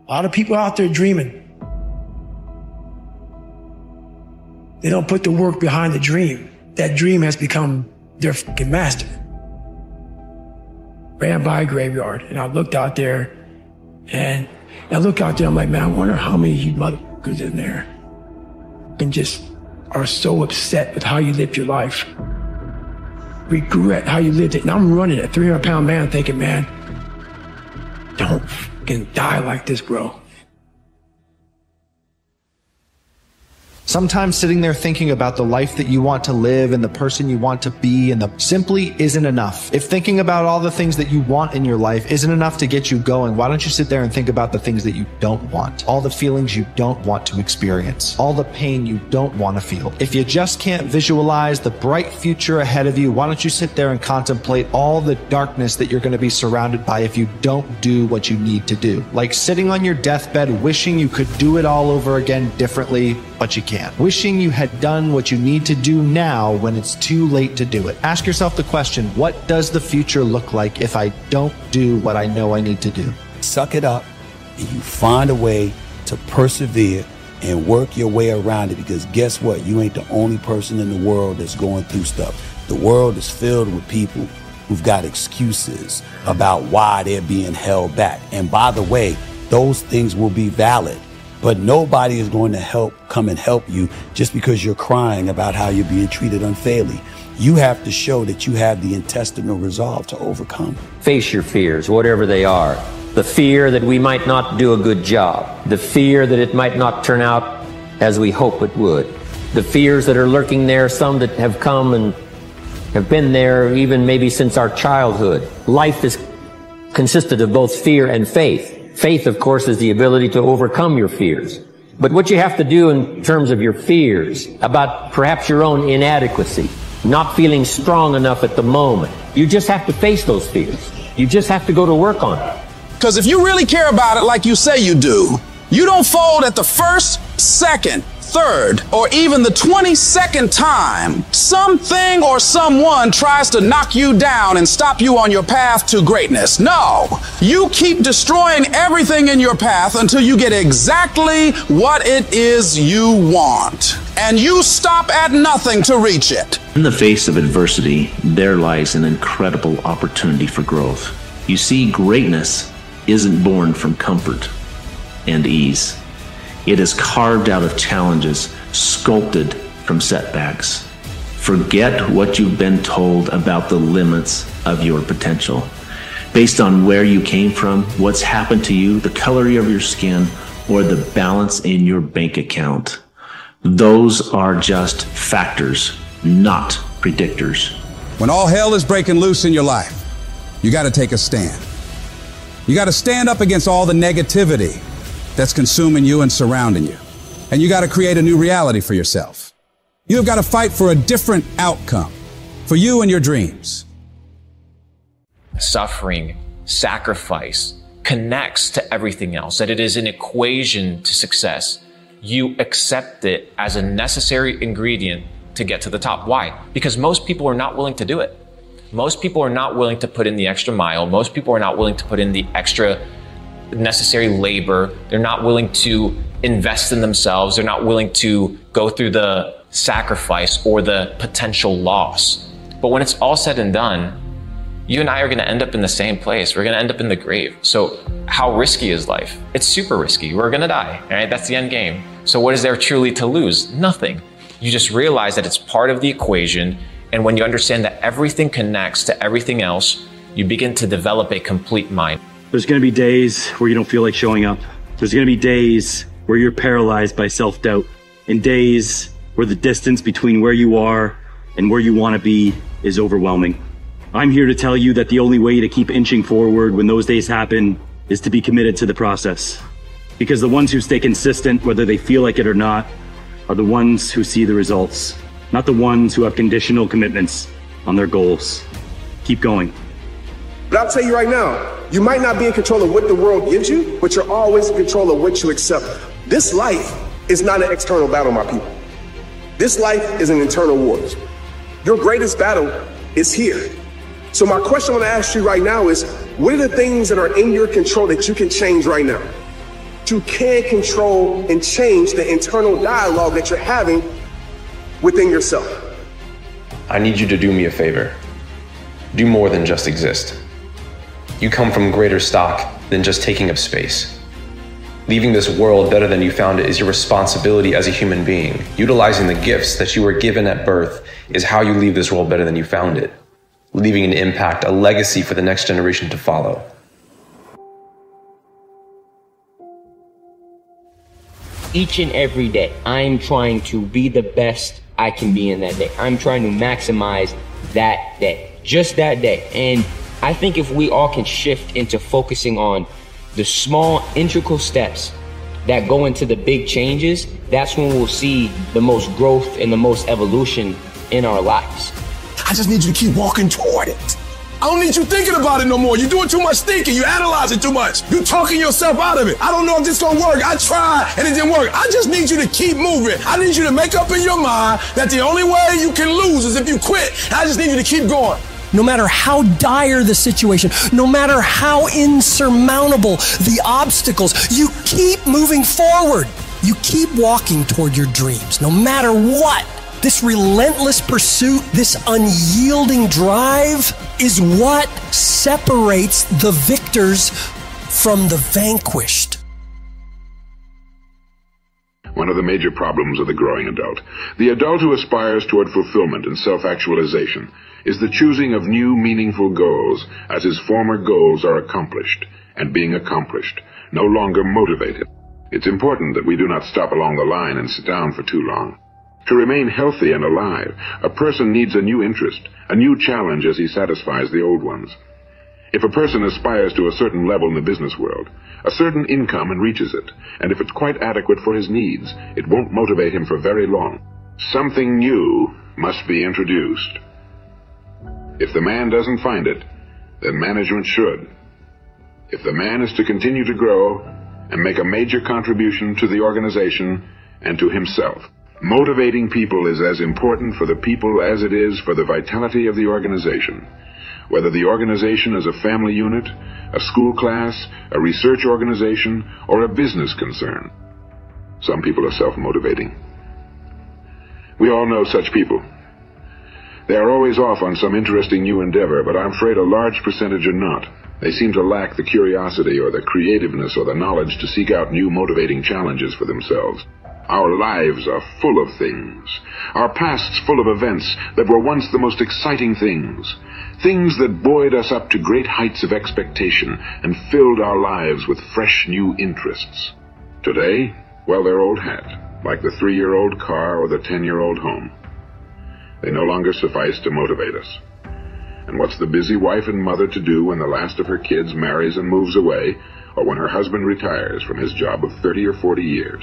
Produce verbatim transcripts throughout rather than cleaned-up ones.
A lot of people out there dreaming. They don't put the work behind the dream. That dream has become their fucking master. Ran by a graveyard, and I looked out there, and I look out there, I'm like, man, I wonder how many of you motherfuckers in there and just are so upset with how you lived your life. Regret how you lived it. And I'm running a three hundred pound man thinking, man, don't fucking die like this, bro. Sometimes sitting there thinking about the life that you want to live and the person you want to be and the simply isn't enough. If thinking about all the things that you want in your life isn't enough to get you going, why don't you sit there and think about the things that you don't want? All the feelings you don't want to experience. All the pain you don't want to feel. If you just can't visualize the bright future ahead of you, why don't you sit there and contemplate all the darkness that you're going to be surrounded by if you don't do what you need to do? Like sitting on your deathbed wishing you could do it all over again differently, but you can't. Wishing you had done what you need to do now when it's too late to do it. Ask yourself the question, what does the future look like if I don't do what I know I need to do? Suck it up and you find a way to persevere and work your way around it, because guess what? You ain't the only person in the world that's going through stuff. The world is filled with people who've got excuses about why they're being held back. And by the way, those things will be valid. But nobody is going to help come and help you just because you're crying about how you're being treated unfairly. You have to show that you have the intestinal resolve to overcome. Face your fears, whatever they are. The fear that we might not do a good job. The fear that it might not turn out as we hope it would. The fears that are lurking there, some that have come and have been there even maybe since our childhood. Life is consisted of both fear and faith. Faith, of course, is the ability to overcome your fears. But what you have to do in terms of your fears about perhaps your own inadequacy, not feeling strong enough at the moment, you just have to face those fears. You just have to go to work on it. Because if you really care about it like you say you do, you don't fold at the first, second, third, or even the twenty-second time something or someone tries to knock you down and stop you on your path to greatness. No, you keep destroying everything in your path until you get exactly what it is you want. And you stop at nothing to reach it. In the face of adversity, there lies an incredible opportunity for growth. You see, greatness isn't born from comfort and ease. It is carved out of challenges, sculpted from setbacks. Forget what you've been told about the limits of your potential. Based on where you came from, what's happened to you, the color of your skin, or the balance in your bank account. Those are just factors, not predictors. When all hell is breaking loose in your life, you got to take a stand. You got to stand up against all the negativity that's consuming you and surrounding you. And you got to create a new reality for yourself. You have got to fight for a different outcome for you and your dreams. Suffering, sacrifice connects to everything else, that it is an equation to success. You accept it as a necessary ingredient to get to the top. Why? Because most people are not willing to do it. Most people are not willing to put in the extra mile. Most people are not willing to put in the extra necessary labor. They're not willing to invest in themselves. They're not willing to go through the sacrifice or the potential loss. But when it's all said and done, you and I are going to end up in the same place. We're going to end up in the grave. So how risky is life? It's super risky. We're going to die, right? That's the end game. So what is there truly to lose? Nothing. You just realize that it's part of the equation. And when you understand that everything connects to everything else, you begin to develop a complete mind. There's going to be days where you don't feel like showing up. There's going to be days where you're paralyzed by self-doubt, and days where the distance between where you are and where you want to be is overwhelming. I'm here to tell you that the only way to keep inching forward when those days happen is to be committed to the process. Because the ones who stay consistent, whether they feel like it or not, are the ones who see the results, not the ones who have conditional commitments on their goals. Keep going. But I'll tell you right now, you might not be in control of what the world gives you, but you're always in control of what you accept. This life is not an external battle, my people. This life is an internal war. Your greatest battle is here. So my question I want to ask you right now is, what are the things that are in your control that you can change right now? You can control and change the internal dialogue that you're having within yourself. I need you to do me a favor. Do more than just exist. You come from greater stock than just taking up space. Leaving this world better than you found it is your responsibility as a human being. Utilizing the gifts that you were given at birth is how you leave this world better than you found it. Leaving an impact, a legacy for the next generation to follow. Each and every day, I'm trying to be the best I can be in that day. I'm trying to maximize that day, just that day. And I think if we all can shift into focusing on the small, integral steps that go into the big changes, that's when we'll see the most growth and the most evolution in our lives. I just need you to keep walking toward it. I don't need you thinking about it no more. You're doing too much thinking. You analyze it too much. You're talking yourself out of it. I don't know if this is gonna work. I tried and it didn't work. I just need you to keep moving. I need you to make up in your mind that the only way you can lose is if you quit. I just need you to keep going. No matter how dire the situation, no matter how insurmountable the obstacles, you keep moving forward. You keep walking toward your dreams, no matter what. This relentless pursuit, this unyielding drive is what separates the victors from the vanquished. One of the major problems of the growing adult, the adult who aspires toward fulfillment and self-actualization, is the choosing of new meaningful goals as his former goals are accomplished, and being accomplished, no longer motivate him. It's important that we do not stop along the line and sit down for too long. To remain healthy and alive, a person needs a new interest, a new challenge as he satisfies the old ones. If a person aspires to a certain level in the business world, a certain income and reaches it, and if it's quite adequate for his needs, it won't motivate him for very long. Something new must be introduced. If the man doesn't find it, then management should. If the man is to continue to grow and make a major contribution to the organization and to himself, motivating people is as important for the people as it is for the vitality of the organization. Whether the organization is a family unit, a school class, a research organization, or a business concern. Some people are self-motivating. We all know such people. They are always off on some interesting new endeavor, but I'm afraid a large percentage are not. They seem to lack the curiosity or the creativeness or the knowledge to seek out new motivating challenges for themselves. Our lives are full of things. Our pasts full of events that were once the most exciting things. Things that buoyed us up to great heights of expectation and filled our lives with fresh new interests. Today, well, they're old hat, like the three-year-old car or the ten-year-old home. They no longer suffice to motivate us. And what's the busy wife and mother to do when the last of her kids marries and moves away, or when her husband retires from his job of thirty or forty years?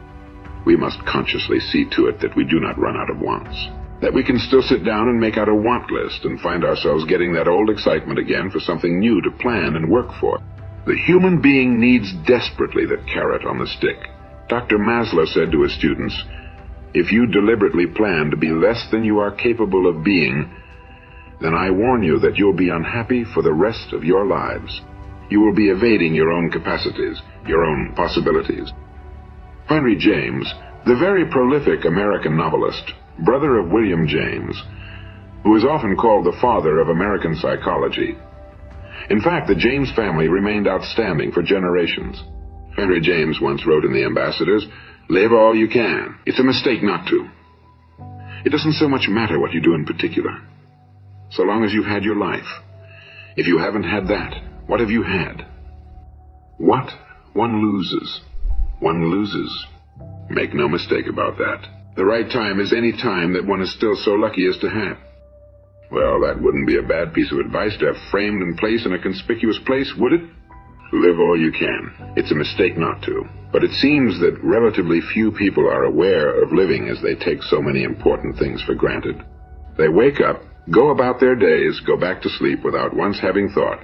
We must consciously see to it that we do not run out of wants, that we can still sit down and make out a want list and find ourselves getting that old excitement again for something new to plan and work for. The human being needs desperately the carrot on the stick. Doctor Maslow said to his students, "If you deliberately plan to be less than you are capable of being, then I warn you that you'll be unhappy for the rest of your lives. You will be evading your own capacities, your own possibilities." Henry James, the very prolific American novelist, brother of William James, who is often called the father of American psychology. In fact, the James family remained outstanding for generations. Henry James once wrote in the Ambassadors, "Live all you can. It's a mistake not to. It doesn't so much matter what you do in particular, so long as you've had your life. If you haven't had that, what have you had? What one loses, one loses. Make no mistake about that. The right time is any time that one is still so lucky as to have." Well, that wouldn't be a bad piece of advice to have framed and placed in a conspicuous place, would it? Live all you can. It's a mistake not to. But it seems that relatively few people are aware of living as they take so many important things for granted. They wake up, go about their days, go back to sleep without once having thought,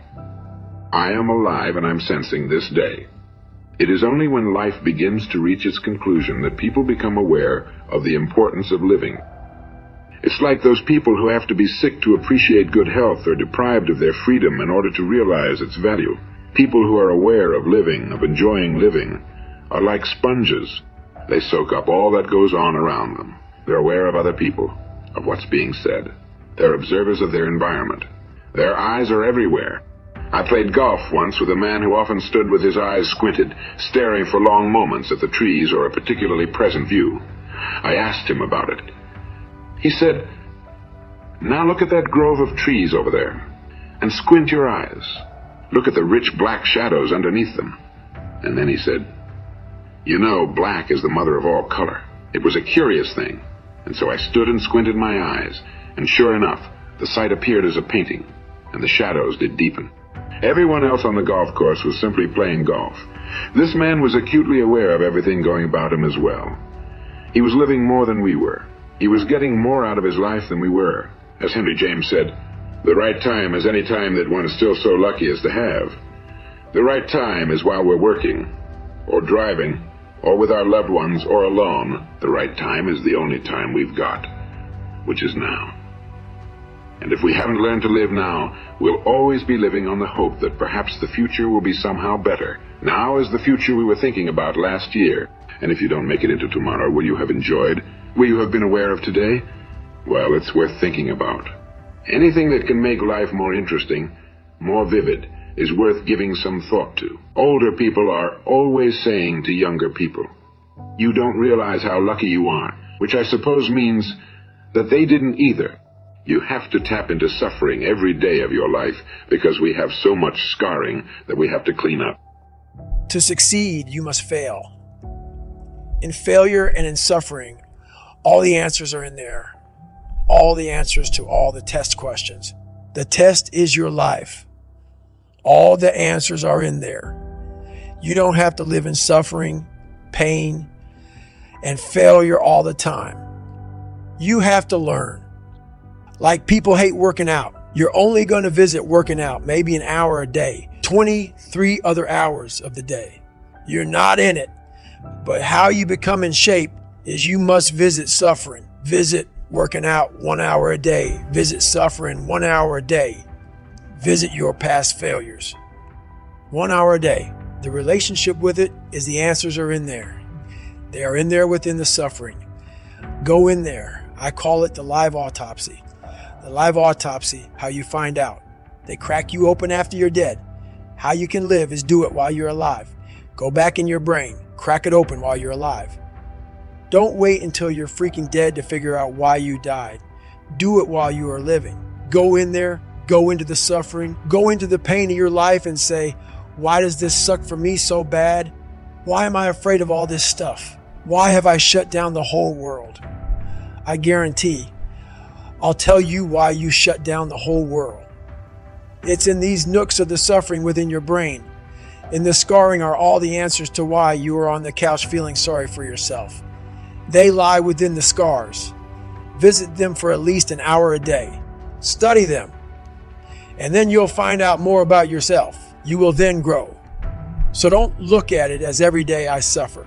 "I am alive and I'm sensing this day." It is only when life begins to reach its conclusion that people become aware of the importance of living. It's like those people who have to be sick to appreciate good health or deprived of their freedom in order to realize its value. People who are aware of living, of enjoying living, are like sponges. They soak up all that goes on around them. They're aware of other people, of what's being said. They're observers of their environment. Their eyes are everywhere. I played golf once with a man who often stood with his eyes squinted, staring for long moments at the trees or a particularly present view. I asked him about it. He said, "Now look at that grove of trees over there, and squint your eyes. Look at the rich black shadows underneath them." And then he said, "You know, black is the mother of all color." It was a curious thing, and so I stood and squinted my eyes, and sure enough, the sight appeared as a painting, and the shadows did deepen. Everyone else on the golf course was simply playing golf. This man was acutely aware of everything going about him as well. He was living more than we were. He was getting more out of his life than we were. As Henry James said, "The right time is any time that one is still so lucky as to have. The right time is while we're working, or driving, or with our loved ones, or alone. The right time is the only time we've got, which is now. And if we haven't learned to live now, we'll always be living on the hope that perhaps the future will be somehow better. Now is the future we were thinking about last year. And if you don't make it into tomorrow, will you have enjoyed? Will you have been aware of today? Well, it's worth thinking about. Anything that can make life more interesting, more vivid, is worth giving some thought to. Older people are always saying to younger people, "You don't realize how lucky you are," which I suppose means that they didn't either. You have to tap into suffering every day of your life because we have so much scarring that we have to clean up. To succeed, you must fail. In failure and in suffering, all the answers are in there. All the answers to all the test questions. The test is your life. All the answers are in there. You don't have to live in suffering, pain, and failure all the time. You have to learn. Like people hate working out. You're only going to visit working out maybe an hour a day, twenty-three other hours of the day. You're not in it. But how you become in shape is you must visit suffering. Visit working out one hour a day. Visit suffering one hour a day. Visit your past failures. One hour a day. The relationship with it is the answers are in there. They are in there within the suffering. Go in there. I call it the live autopsy. The live autopsy, how you find out. They crack you open after you're dead. How you can live is do it while you're alive. Go back in your brain. Crack it open while you're alive. Don't wait until you're freaking dead to figure out why you died. Do it while you are living. Go in there. Go into the suffering. Go into the pain of your life and say, why does this suck for me so bad? Why am I afraid of all this stuff? Why have I shut down the whole world? I guarantee I'll tell you why you shut down the whole world. It's in these nooks of the suffering within your brain. In the scarring are all the answers to why you are on the couch feeling sorry for yourself. They lie within the scars. Visit them for at least an hour a day. Study them. And then you'll find out more about yourself. You will then grow. So don't look at it as every day I suffer.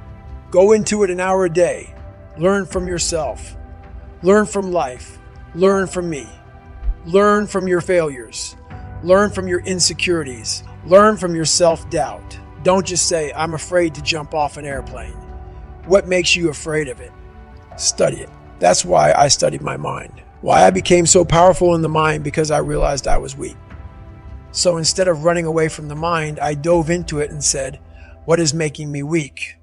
Go into it an hour a day. Learn from yourself. Learn from life. Learn from me. Learn from your failures. Learn from your insecurities. Learn from your self-doubt. Don't just say, I'm afraid to jump off an airplane. What makes you afraid of it? Study it. That's why I studied my mind. Why I became so powerful in the mind, because I realized I was weak. So instead of running away from the mind, I dove into it and said, what is making me weak?